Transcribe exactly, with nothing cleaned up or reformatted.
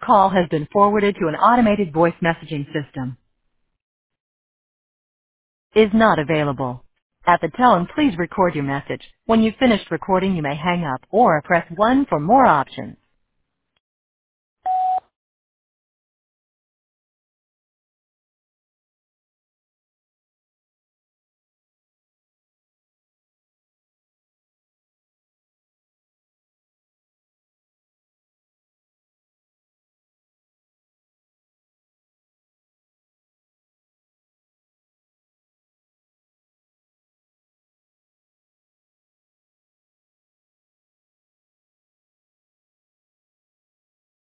call has been forwarded to an automated voice messaging system. Is not available. At the tone, please record your message. When you've finished recording, you may hang up or press one for more options.